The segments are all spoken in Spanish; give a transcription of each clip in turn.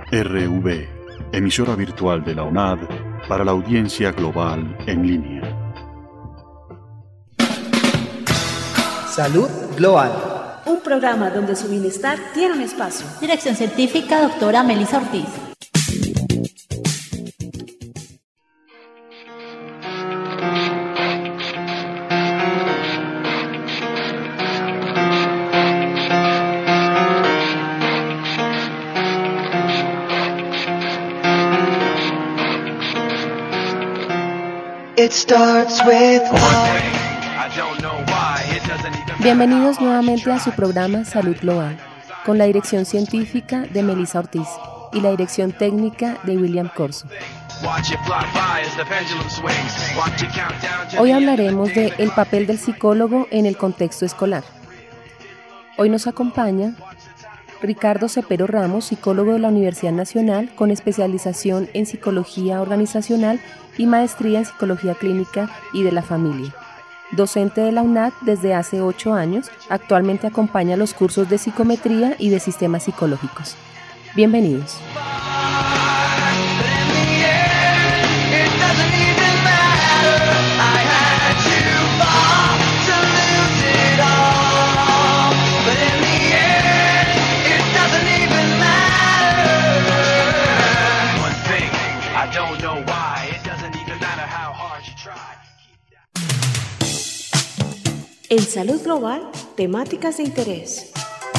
RV, emisora virtual de la UNAD para la audiencia global en línea. Salud Global. Un programa donde su bienestar tiene un espacio. Dirección científica, doctora Melissa Ortiz. Bienvenidos nuevamente a su programa Salud Global, con la dirección científica de Melissa Ortiz y la dirección técnica de William Corso. Hoy hablaremos de el papel del psicólogo en el contexto escolar. Hoy nos acompaña Ricardo Cepero Ramos, psicólogo de la Universidad Nacional con especialización en psicología organizacional y maestría en psicología clínica y de la familia. Docente de la UNAD desde hace 8 años, actualmente acompaña los cursos de psicometría y de sistemas psicológicos. Bienvenidos. En Salud Global, temáticas de interés.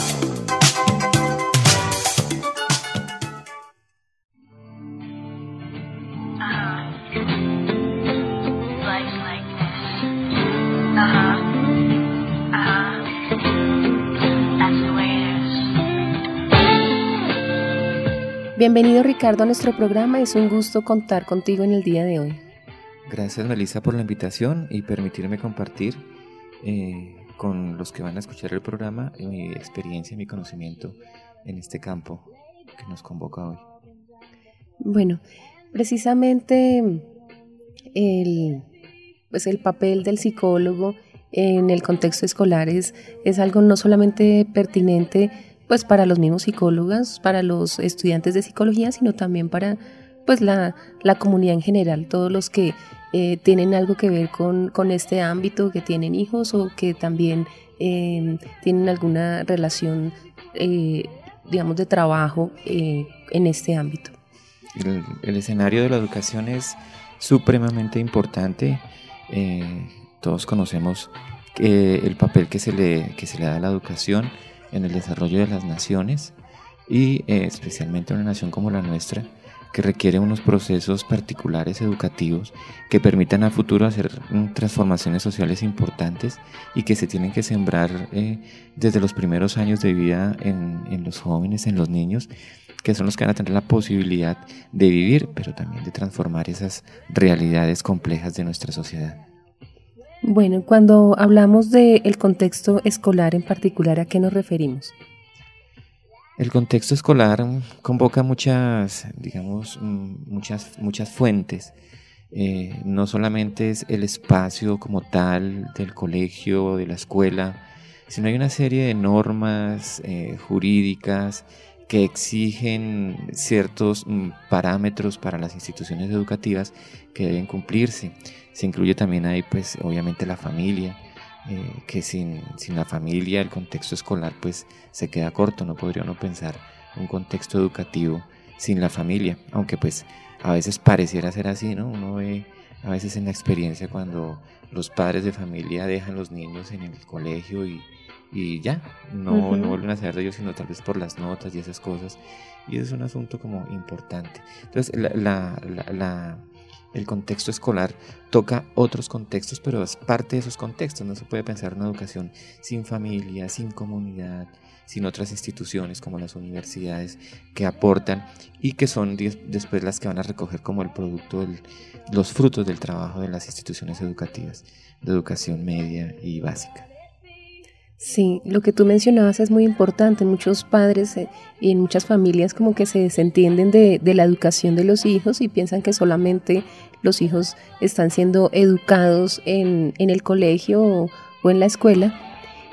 Bienvenido, Ricardo, a nuestro programa. Es un gusto contar contigo en el día de hoy. Gracias, Melissa, por la invitación y permitirme compartir con los que van a escuchar el programa mi experiencia y mi conocimiento en este campo que nos convoca hoy. Bueno, precisamente el papel del psicólogo en el contexto escolar es algo no solamente pertinente pues para los mismos psicólogos, para los estudiantes de psicología, sino también para pues la comunidad en general, todos los que tienen algo que ver con este ámbito, que tienen hijos o que también tienen alguna relación, digamos, de trabajo en este ámbito. El escenario de la educación es supremamente importante. Todos conocemos el papel que se le da a la educación en el desarrollo de las naciones y especialmente una nación como la nuestra, que requiere unos procesos particulares educativos que permitan a futuro hacer transformaciones sociales importantes y que se tienen que sembrar desde los primeros años de vida en los jóvenes, en los niños, que son los que van a tener la posibilidad de vivir, pero también de transformar esas realidades complejas de nuestra sociedad. Bueno, cuando hablamos del contexto escolar en particular, ¿a qué nos referimos? El contexto escolar convoca muchas fuentes. No solamente es el espacio como tal del colegio, de la escuela, sino hay una serie de normas jurídicas que exigen ciertos parámetros para las instituciones educativas que deben cumplirse. Se incluye también ahí, pues, obviamente la familia. Que sin la familia el contexto escolar pues se queda corto. No podría uno pensar un contexto educativo sin la familia, aunque pues a veces pareciera ser así, ¿no? Uno ve a veces en la experiencia cuando los padres de familia dejan los niños en el colegio y ya, no vuelven a saber de ellos sino tal vez por las notas y esas cosas, y es un asunto como importante. Entonces el contexto escolar toca otros contextos, pero es parte de esos contextos. No se puede pensar una educación sin familia, sin comunidad, sin otras instituciones como las universidades que aportan y que son después las que van a recoger como el producto, los frutos del trabajo de las instituciones educativas, de educación media y básica. Sí, lo que tú mencionabas es muy importante. Muchos padres y en muchas familias como que se desentienden de la educación de los hijos y piensan que solamente los hijos están siendo educados en el colegio o en la escuela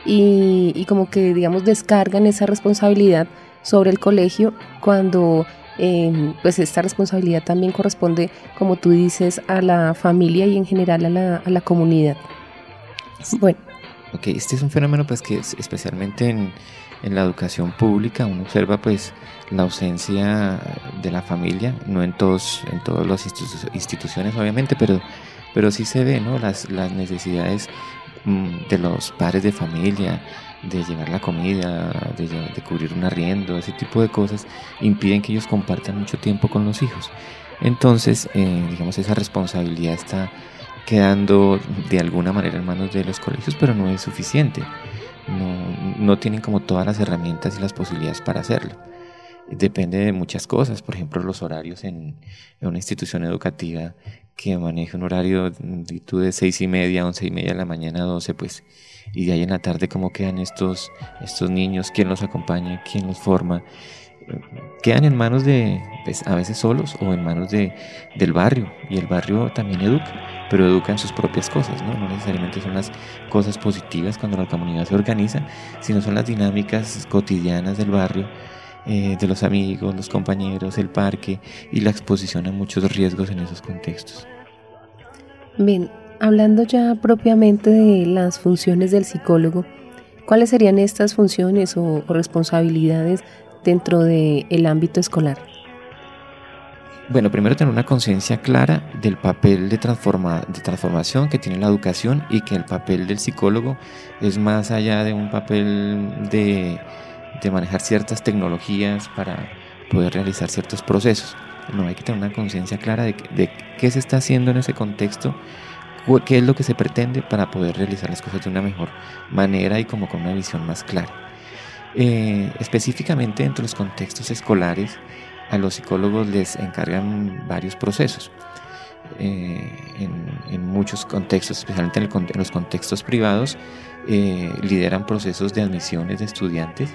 y como que, digamos, descargan esa responsabilidad sobre el colegio cuando pues esta responsabilidad también corresponde, como tú dices, a la familia y en general a la comunidad. Bueno. Ok, este es un fenómeno pues que especialmente en la educación pública uno observa pues la ausencia de la familia, no en todas las instituciones obviamente, pero sí se ve, ¿no? Las necesidades de los padres de familia, de llevar la comida, de cubrir un arriendo, ese tipo de cosas impiden que ellos compartan mucho tiempo con los hijos. Entonces, digamos, esa responsabilidad está quedando de alguna manera en manos de los colegios, pero no es suficiente. No tienen como todas las herramientas y las posibilidades para hacerlo. Depende de muchas cosas, por ejemplo, los horarios en una institución educativa que maneja un horario de 6:30, 11:30 de la mañana a 12, pues, y de ahí en la tarde cómo quedan estos niños, quién los acompaña, quién los forma. Quedan en manos de, pues, a veces solos o en manos del barrio, y el barrio también educa, pero educa en sus propias cosas, ¿no? No necesariamente son las cosas positivas cuando la comunidad se organiza, sino son las dinámicas cotidianas del barrio, de los amigos, los compañeros, el parque y la exposición a muchos riesgos en esos contextos. Bien, hablando ya propiamente de las funciones del psicólogo, ¿cuáles serían estas funciones o responsabilidades dentro del ámbito escolar? Bueno, primero tener una conciencia clara del papel de transformación que tiene la educación, y que el papel del psicólogo es más allá de un papel de manejar ciertas tecnologías para poder realizar ciertos procesos. No, hay que tener una conciencia clara de qué se está haciendo en ese contexto, qué es lo que se pretende para poder realizar las cosas de una mejor manera y como con una visión más clara. Específicamente dentro de los contextos escolares, a los psicólogos les encargan varios procesos. En muchos contextos, especialmente en los contextos privados, lideran procesos de admisiones de estudiantes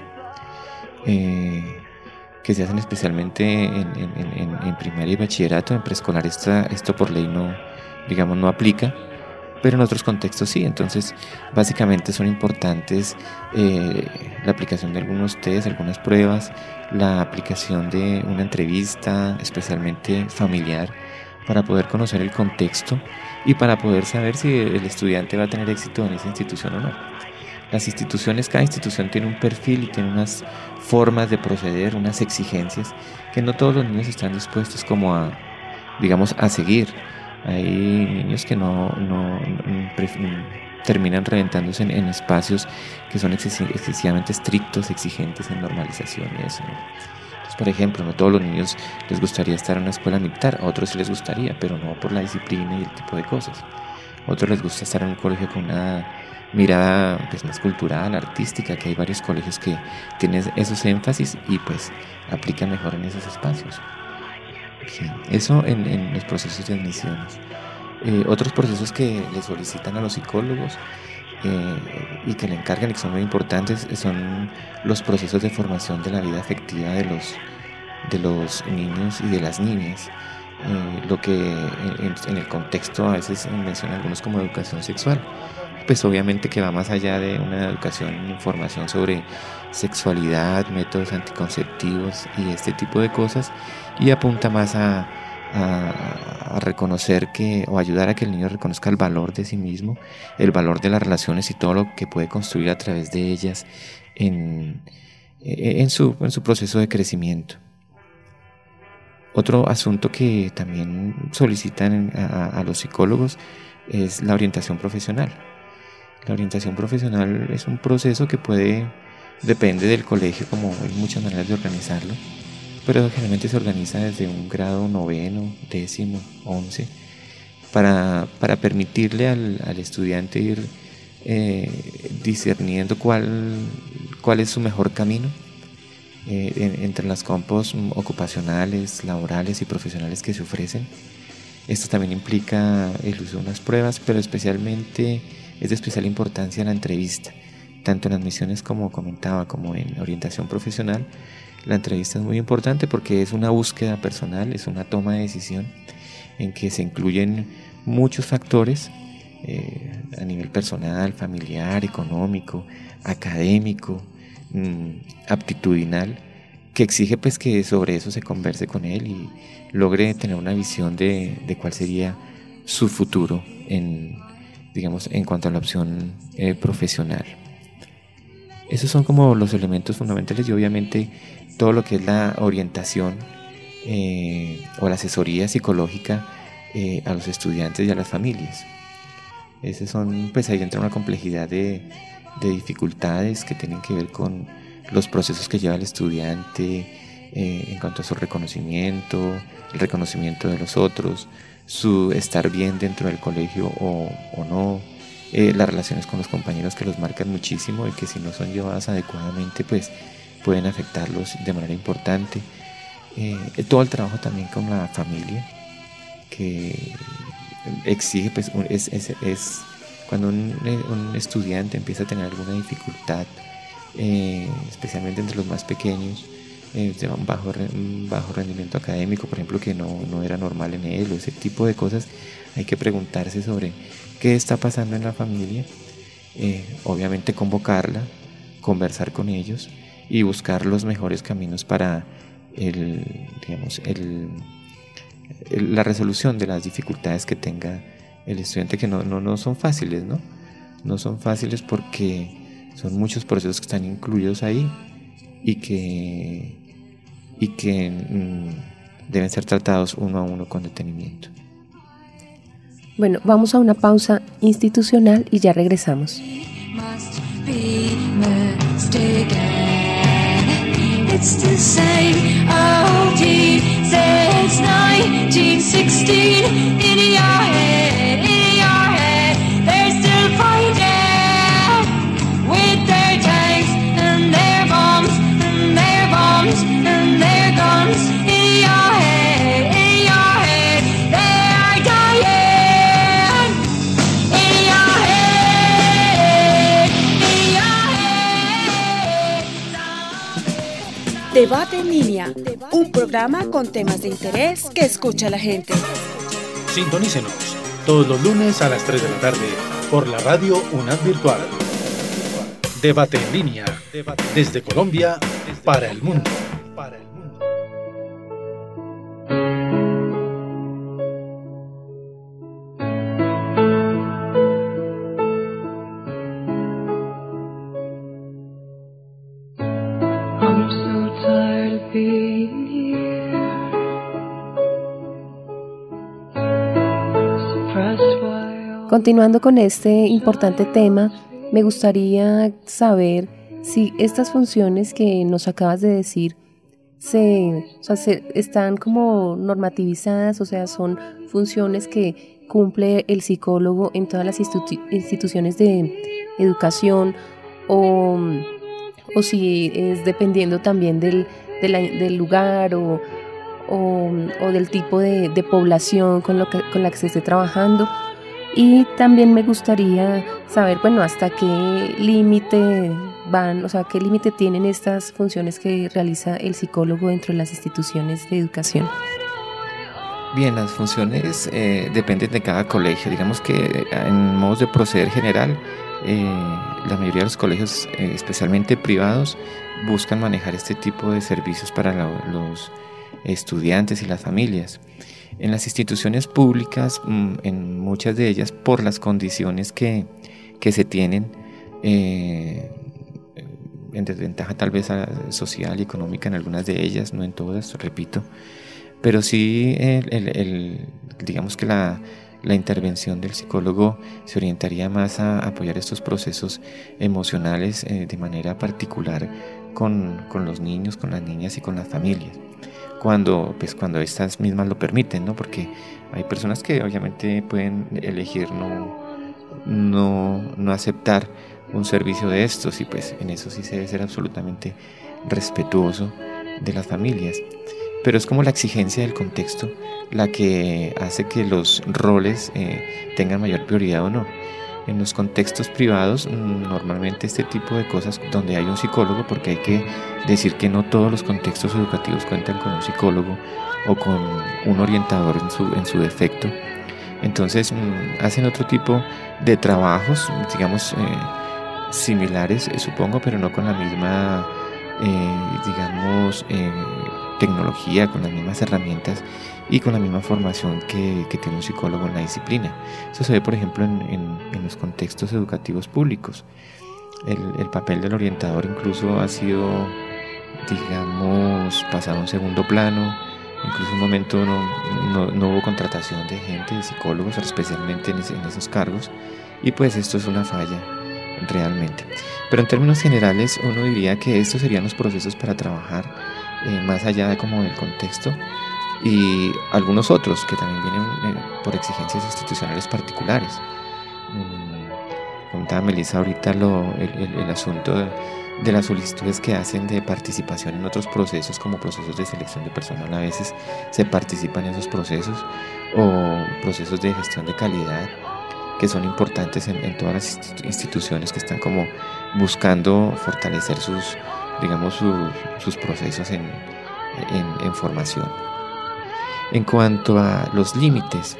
que se hacen especialmente en primaria y bachillerato. En preescolar esto por ley no aplica, pero en otros contextos sí. Entonces básicamente son importantes la aplicación de algunos test, algunas pruebas, la aplicación de una entrevista especialmente familiar para poder conocer el contexto y para poder saber si el estudiante va a tener éxito en esa institución o no. Cada institución tiene un perfil y tiene unas formas de proceder, unas exigencias que no todos los niños están dispuestos como a seguir. Hay niños que terminan reventándose en espacios que son excesivamente estrictos, exigentes en normalización y eso, ¿no? Entonces, por ejemplo, no todos los niños les gustaría estar en una escuela militar, a otros sí les gustaría, pero no por la disciplina y el tipo de cosas. A otros les gusta estar en un colegio con una mirada pues más cultural, artística, que hay varios colegios que tienen esos énfasis y pues aplican mejor en esos espacios. Sí, eso en los procesos de admisiones. Otros procesos que le solicitan a los psicólogos y que le encargan y que son muy importantes son los procesos de formación de la vida afectiva de los niños y de las niñas. Lo que en el contexto a veces mencionan algunos como educación sexual, pues obviamente que va más allá de una educación, información sobre sexualidad, métodos anticonceptivos y este tipo de cosas, y apunta más a reconocer o ayudar a que el niño reconozca el valor de sí mismo, el valor de las relaciones y todo lo que puede construir a través de ellas en su proceso de crecimiento. Otro asunto que también solicitan a los psicólogos es la orientación profesional. La orientación profesional es un proceso que depende del colegio, como hay muchas maneras de organizarlo, pero generalmente se organiza desde un grado 9º, 10º, 11, para permitirle al estudiante ir discerniendo cuál es su mejor camino entre las campos ocupacionales, laborales y profesionales que se ofrecen. Esto también implica el uso de unas pruebas, pero especialmente es de especial importancia la entrevista, tanto en admisiones como comentaba, como en orientación profesional. La entrevista es muy importante porque es una búsqueda personal, es una toma de decisión en que se incluyen muchos factores a nivel personal, familiar, económico, académico, aptitudinal, que exige pues que sobre eso se converse con él y logre tener una visión de cuál sería su futuro en cuanto a la opción profesional. Esos son como los elementos fundamentales, y obviamente todo lo que es la orientación o la asesoría psicológica a los estudiantes y a las familias. Esos son, pues ahí entra una complejidad de dificultades que tienen que ver con los procesos que lleva el estudiante en cuanto a su reconocimiento, el reconocimiento de los otros, su estar bien dentro del colegio o no, las relaciones con los compañeros que los marcan muchísimo y que si no son llevadas adecuadamente pues pueden afectarlos de manera importante. Todo el trabajo también con la familia, que exige pues es cuando un estudiante empieza a tener alguna dificultad, especialmente entre los más pequeños, de un bajo rendimiento académico, por ejemplo, que no era normal en él, o ese tipo de cosas, hay que preguntarse sobre qué está pasando en la familia, obviamente convocarla, conversar con ellos y buscar los mejores caminos para la resolución de las dificultades que tenga el estudiante, que no son fáciles, no son fáciles porque son muchos procesos que están incluidos ahí y que deben ser tratados uno a uno con detenimiento. Bueno, vamos a una pausa institucional y ya regresamos. It's the same OG since 1916. In your head, they're still fighting with their tanks and their bombs and their bombs and their guns. In your head, they are dying. In your head, Debate en línea, un programa con temas de interés que escucha la gente. Sintonícenos todos los lunes a las 3 de la tarde por la radio UNAD Virtual. Debate en línea, desde Colombia para el mundo. Continuando con este importante tema, me gustaría saber si estas funciones que nos acabas de decir están como normativizadas, o sea, son funciones que cumple el psicólogo en todas las instituciones de educación, o si es dependiendo también del lugar o del tipo de población con la que se esté trabajando. Y también me gustaría saber, hasta qué límite van, o sea, qué límite tienen estas funciones que realiza el psicólogo dentro de las instituciones de educación. Bien, las funciones dependen de cada colegio. Digamos que en modos de proceder general, la mayoría de los colegios, especialmente privados, buscan manejar este tipo de servicios para los estudiantes y las familias. En las instituciones públicas, en muchas de ellas, por las condiciones que se tienen, en desventaja tal vez social y económica en algunas de ellas, no en todas, repito, pero sí digamos que la intervención del psicólogo se orientaría más a apoyar estos procesos emocionales de manera particular con los niños, con las niñas y con las familias. Cuando estas mismas lo permiten, ¿no? Porque hay personas que obviamente pueden elegir no aceptar un servicio de estos, y pues en eso sí se debe ser absolutamente respetuoso de las familias. Pero es como la exigencia del contexto la que hace que los roles tengan mayor prioridad o no. En los contextos privados, normalmente este tipo de cosas donde hay un psicólogo, porque hay que decir que no todos los contextos educativos cuentan con un psicólogo o con un orientador en su defecto. Entonces hacen otro tipo de trabajos, digamos, similares, supongo, pero no con la misma tecnología, con las mismas herramientas y con la misma formación que tiene un psicólogo en la disciplina. Eso se ve, por ejemplo, en los contextos educativos públicos. El papel del orientador incluso ha sido, pasado a un segundo plano. Incluso en un momento no hubo contratación de gente, de psicólogos, especialmente en esos cargos, y pues esto es una falla realmente. Pero en términos generales uno diría que estos serían los procesos para trabajar más allá del contexto, y algunos otros que también vienen por exigencias institucionales particulares. Contaba Melissa ahorita el asunto de las solicitudes que hacen de participación en otros procesos, como procesos de selección de personal. A veces se participan en esos procesos, o procesos de gestión de calidad, que son importantes en todas las instituciones que están como buscando fortalecer sus procesos en formación. En cuanto a los límites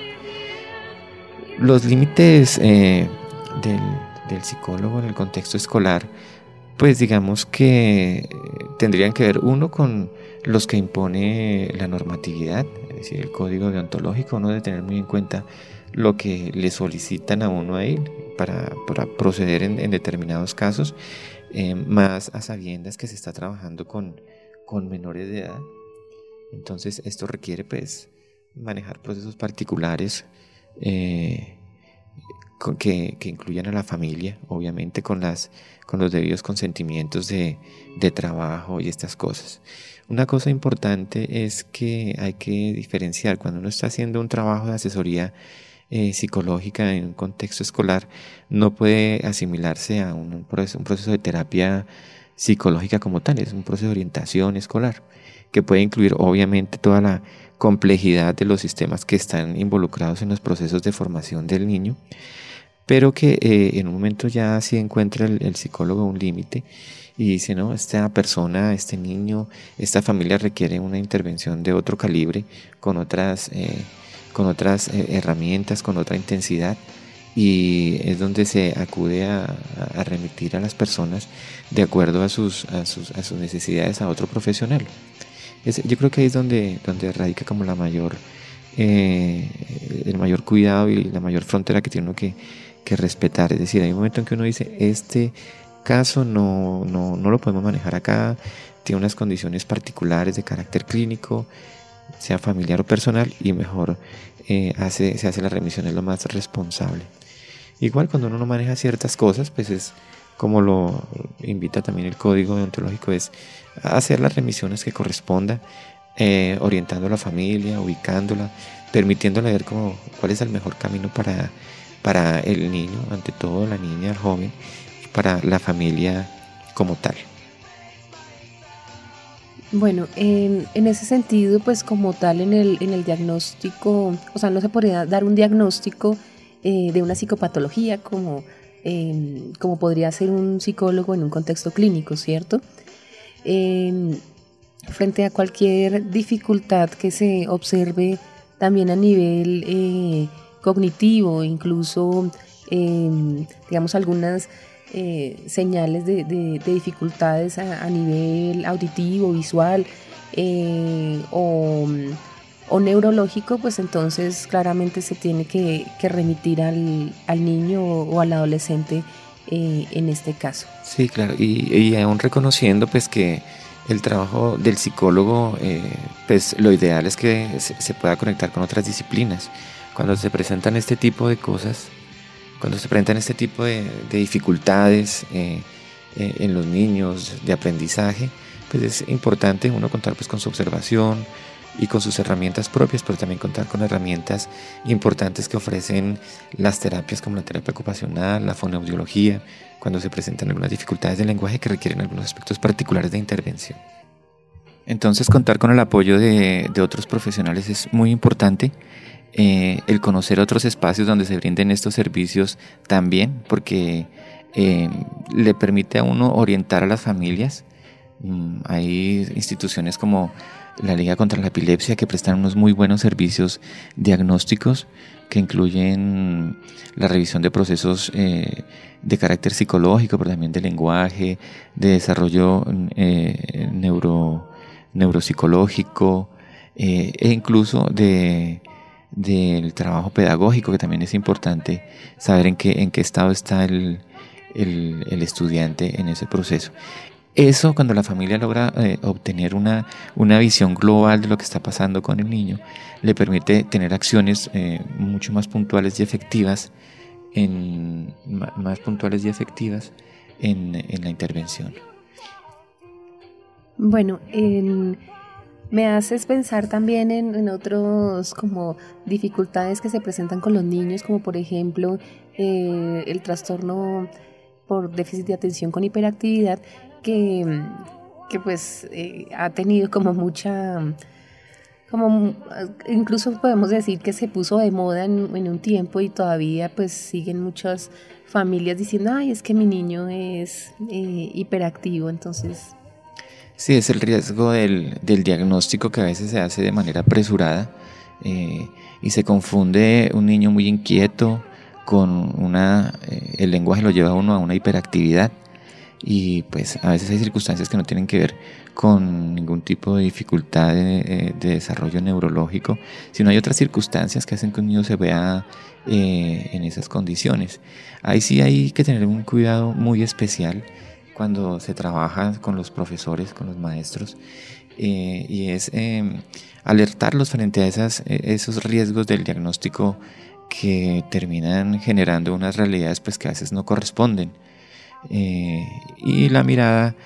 del psicólogo en el contexto escolar, pues digamos que tendrían que ver, uno, con los que impone la normatividad, es decir, el código deontológico. Uno debe tener muy en cuenta lo que le solicitan a uno ahí para proceder en determinados casos, más a sabiendas que se está trabajando con menores de edad. Entonces esto requiere pues manejar procesos particulares que incluyan a la familia, obviamente con los debidos consentimientos de trabajo y estas cosas. Una cosa importante es que hay que diferenciar cuando uno está haciendo un trabajo de asesoría psicológica en un contexto escolar. No puede asimilarse a un proceso de terapia psicológica como tal. Es un proceso de orientación escolar que puede incluir obviamente toda la complejidad de los sistemas que están involucrados en los procesos de formación del niño, pero que en un momento ya sí encuentra el psicólogo un límite y dice, no, esta persona, este niño, esta familia requiere una intervención de otro calibre, con otras herramientas, con otra intensidad, y es donde se acude a remitir a las personas de acuerdo a sus necesidades a otro profesional. Yo creo que ahí es donde radica como el mayor cuidado y la mayor frontera que tiene uno que respetar. Es decir, hay un momento en que uno dice, este caso no lo podemos manejar acá, tiene unas condiciones particulares de carácter clínico, sea familiar o personal, y mejor se hace la remisión, es lo más responsable. Igual cuando uno no maneja ciertas cosas, pues es como lo invita también el código deontológico, es hacer las remisiones que corresponda, orientando a la familia, ubicándola, permitiéndole ver cuál es el mejor camino para el niño, ante todo la niña, el joven, y para la familia como tal. Bueno, en ese sentido, pues como tal en el diagnóstico, o sea, no se podría dar un diagnóstico de una psicopatología como podría ser un psicólogo en un contexto clínico, ¿cierto? Frente a cualquier dificultad que se observe también a nivel cognitivo, incluso digamos algunas señales de dificultades a nivel auditivo, visual o neurológico, pues entonces claramente se tiene que remitir al niño o al adolescente en este caso. Sí, claro, y aún reconociendo pues que el trabajo del psicólogo, pues lo ideal es que se pueda conectar con otras disciplinas. Cuando se presentan este tipo de cosas, cuando se presentan este tipo de dificultades en los niños de aprendizaje, pues es importante uno contar pues con su observación y con sus herramientas propias, pero también contar con herramientas importantes que ofrecen las terapias como la terapia ocupacional, la fonoaudiología, cuando se presentan algunas dificultades del lenguaje que requieren algunos aspectos particulares de intervención. Entonces, contar con el apoyo de otros profesionales es muy importante. El conocer otros espacios donde se brinden estos servicios también, porque le permite a uno orientar a las familias Hay instituciones como la Liga contra la Epilepsia que prestan unos muy buenos servicios diagnósticos que incluyen la revisión de procesos de carácter psicológico, pero también de lenguaje, de desarrollo neuropsicológico, e incluso del trabajo pedagógico, que también es importante saber en qué estado está el estudiante en ese proceso. Eso, cuando la familia logra obtener una visión global de lo que está pasando con el niño, le permite tener acciones mucho más puntuales y efectivas en la intervención. Bueno, me haces pensar también en otros como dificultades que se presentan con los niños, como por ejemplo el trastorno por déficit de atención con hiperactividad, que pues ha tenido como mucha, incluso podemos decir que se puso de moda en un tiempo, y todavía pues siguen muchas familias diciendo, ay, es que mi niño es hiperactivo. Entonces sí, es el riesgo del diagnóstico, que a veces se hace de manera apresurada y se confunde un niño muy inquieto con el lenguaje lo lleva a uno a una hiperactividad, y pues a veces hay circunstancias que no tienen que ver con ningún tipo de dificultad de desarrollo neurológico, sino hay otras circunstancias que hacen que un niño se vea en esas condiciones. Ahí sí hay que tener un cuidado muy especial cuando se trabaja con los profesores, con los maestros, y es alertarlos frente a esos riesgos del diagnóstico que terminan generando unas realidades pues que a veces no corresponden. Y la mirada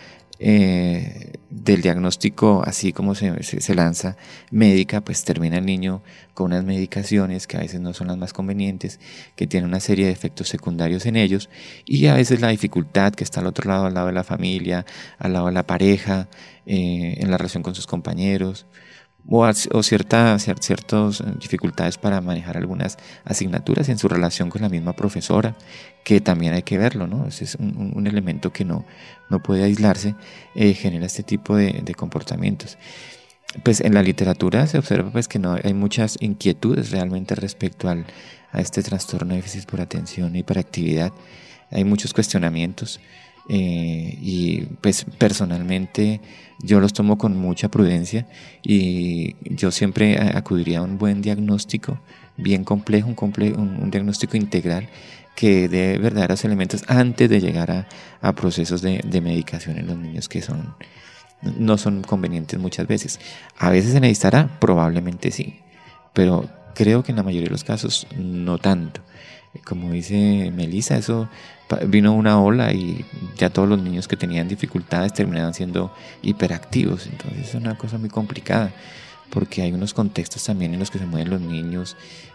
del diagnóstico, así como se lanza médica, pues termina el niño con unas medicaciones que a veces no son las más convenientes, que tienen una serie de efectos secundarios en ellos, y a veces la dificultad que está al lado de la familia, al lado de la pareja, en la relación con sus compañeros, o ciertas dificultades para manejar algunas asignaturas en su relación con la misma profesora, que también hay que verlo, ¿no? Ese es un elemento que no puede aislarse, genera este tipo de comportamientos. Pues en la literatura se observa pues que no hay muchas inquietudes realmente respecto a este trastorno de déficit por atención e hiperactividad. Hay muchos cuestionamientos. Y pues personalmente yo los tomo con mucha prudencia, y yo siempre acudiría a un buen diagnóstico bien complejo, un diagnóstico integral que dé verdaderos elementos antes de llegar a procesos de medicación en los niños que no son convenientes muchas veces. A veces se necesitará, probablemente sí, pero creo que en la mayoría de los casos no tanto. Como dice Melissa, eso vino una ola y ya todos los niños que tenían dificultades terminaban siendo hiperactivos. Entonces es una cosa muy complicada, porque hay unos contextos también en los que se mueven los niños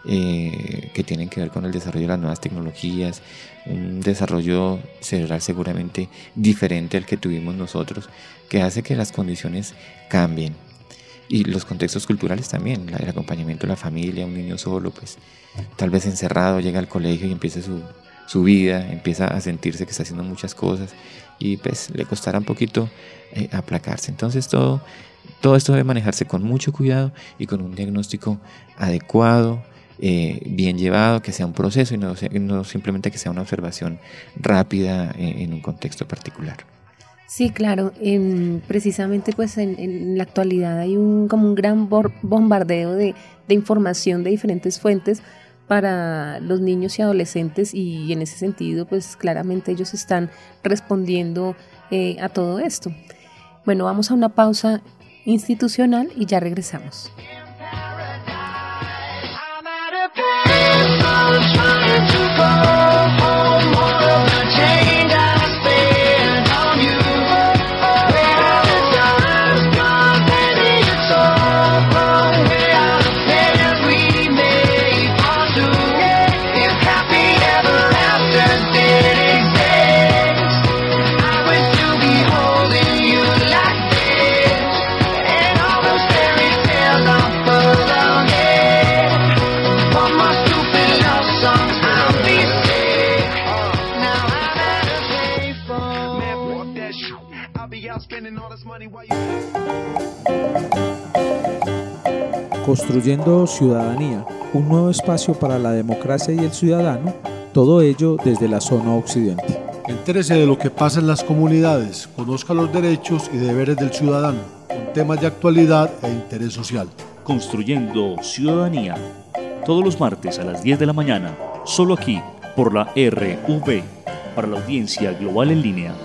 que tienen que ver con el desarrollo de las nuevas tecnologías, un desarrollo cerebral seguramente diferente al que tuvimos nosotros, que hace que las condiciones cambien. Y los contextos culturales también, el acompañamiento de la familia, un niño solo, pues tal vez encerrado, llega al colegio y empieza su vida, empieza a sentirse que está haciendo muchas cosas, y pues le costará un poquito aplacarse. Entonces todo esto debe manejarse con mucho cuidado y con un diagnóstico adecuado, bien llevado, que sea un proceso y no simplemente que sea una observación rápida en un contexto particular. Sí, claro. Precisamente pues en la actualidad hay como un gran bombardeo de información de diferentes fuentes para los niños y adolescentes, y en ese sentido pues claramente ellos están respondiendo a todo esto. Bueno, vamos a una pausa institucional y ya regresamos. One more stupid love song. Construyendo ciudadanía, un nuevo espacio para la democracia y el ciudadano, todo ello desde la zona occidente. Entérese de lo que pasa en las comunidades, conozca los derechos y deberes del ciudadano, con temas de actualidad e interés social. Construyendo ciudadanía, todos los martes a las 10 de la mañana, solo aquí, por la RV, para la audiencia global en línea.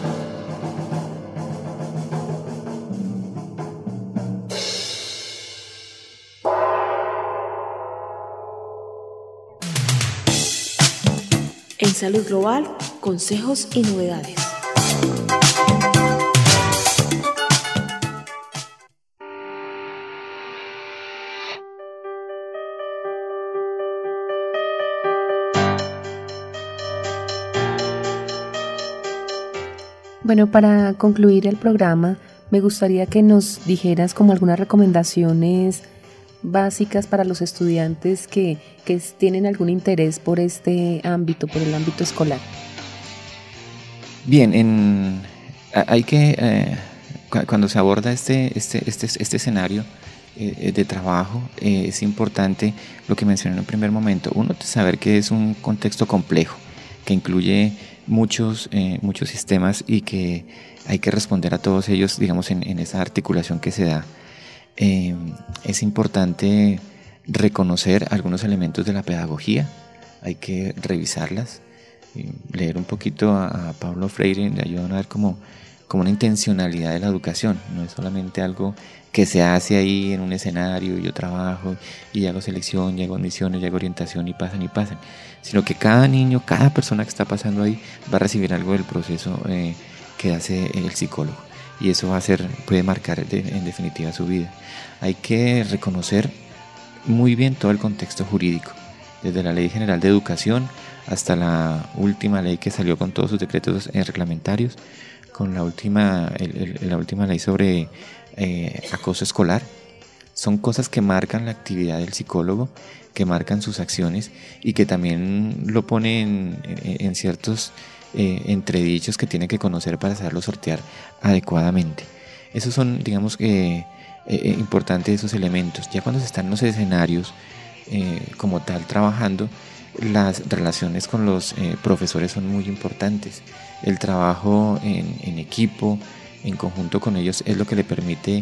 En Salud Global, consejos y novedades. Bueno, para concluir el programa, me gustaría que nos dijeras como algunas recomendaciones básicas para los estudiantes que tienen algún interés por este ámbito, por el ámbito escolar. Bien, hay que cuando se aborda este escenario de trabajo, es importante lo que mencioné en un primer momento. Uno, saber que es un contexto complejo, que incluye muchos sistemas y que hay que responder a todos ellos, digamos, en esa articulación que se da. Es importante reconocer algunos elementos de la pedagogía, hay que revisarlas, leer un poquito a Paulo Freire, le ayudan a ver como una intencionalidad de la educación, no es solamente algo que se hace ahí en un escenario, yo trabajo y hago selección, y hago admisiones, y hago orientación y pasan, sino que cada niño, cada persona que está pasando ahí va a recibir algo del proceso que hace el psicólogo, y eso puede marcar en definitiva su vida. Hay que reconocer muy bien todo el contexto jurídico, desde la Ley General de Educación hasta la última ley que salió con todos sus decretos reglamentarios, con la última ley sobre acoso escolar. Son cosas que marcan la actividad del psicólogo, que marcan sus acciones y que también lo ponen en ciertos entredichos que tiene que conocer para saberlo sortear adecuadamente. Esos son, digamos, importantes esos elementos. Ya cuando se están en los escenarios como tal trabajando, las relaciones con los profesores son muy importantes. El trabajo en equipo, en conjunto con ellos, es lo que le permite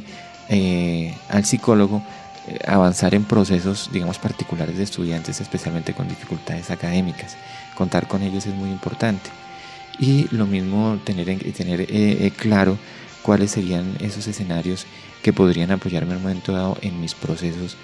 al psicólogo avanzar en procesos, digamos, particulares de estudiantes, especialmente con dificultades académicas. Contar con ellos es muy importante. Y lo mismo tener claro cuáles serían esos escenarios que podrían apoyarme en un momento dado en mis procesos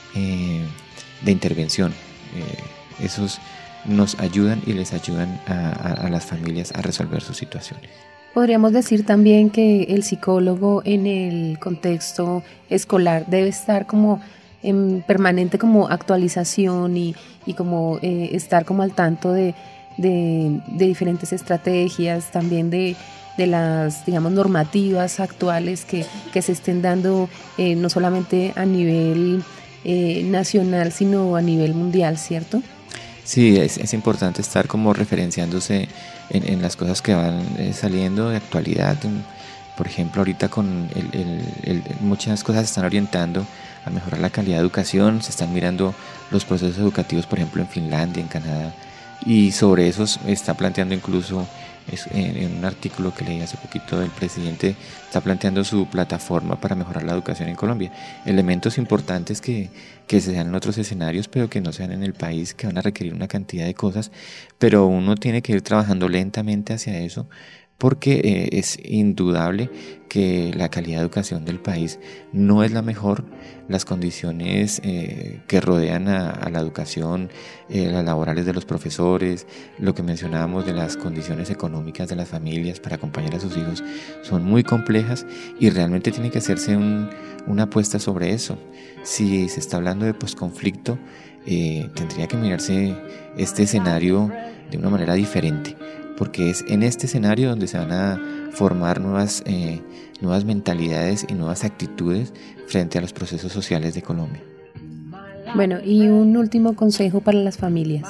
de intervención. Esos nos ayudan y les ayudan a las familias a resolver sus situaciones. Podríamos decir también que el psicólogo en el contexto escolar debe estar como en permanente como actualización y como estar como al tanto de diferentes estrategias, también de las, digamos, normativas actuales que se estén dando no solamente a nivel nacional, sino a nivel mundial, ¿cierto? Sí, es importante estar como referenciándose en las cosas que van saliendo de actualidad. Por ejemplo, ahorita con muchas cosas se están orientando a mejorar la calidad de educación, se están mirando los procesos educativos, por ejemplo, en Finlandia, en Canadá, y sobre eso está planteando incluso en un artículo que leí hace poquito, el presidente está planteando su plataforma para mejorar la educación en Colombia. Elementos importantes que se dan en otros escenarios, pero que no se dan en el país, que van a requerir una cantidad de cosas, pero uno tiene que ir trabajando lentamente hacia eso, porque es indudable que la calidad de educación del país no es la mejor. Las condiciones que rodean a la educación, las laborales de los profesores, lo que mencionábamos de las condiciones económicas de las familias para acompañar a sus hijos, son muy complejas y realmente tiene que hacerse una apuesta sobre eso. Si se está hablando de posconflicto, tendría que mirarse este escenario de una manera diferente, porque es en este escenario donde se van a formar nuevas mentalidades y nuevas actitudes frente a los procesos sociales de Colombia. Bueno, y un último consejo para las familias.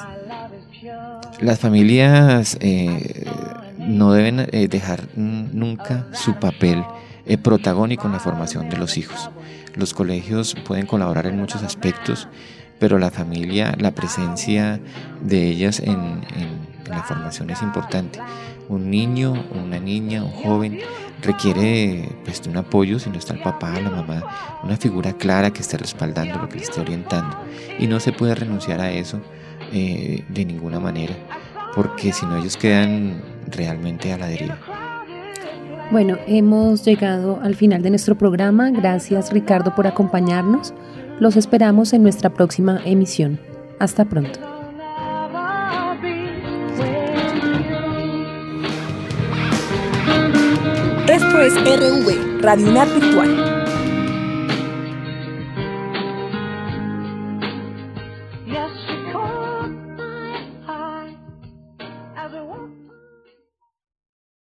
Las familias no deben dejar nunca su papel protagónico en la formación de los hijos. Los colegios pueden colaborar en muchos aspectos, pero la familia, la presencia de ellas en la formación es importante. Un niño, una niña, un joven requiere pues, de un apoyo, si no está el papá, la mamá, una figura clara que esté respaldando lo que le esté orientando. Y no se puede renunciar a eso de ninguna manera, porque si no ellos quedan realmente a la deriva. Bueno, hemos llegado al final de nuestro programa. Gracias, Ricardo, por acompañarnos. Los esperamos en nuestra próxima emisión. Hasta pronto. Esto es RV, Radio UNAD Virtual.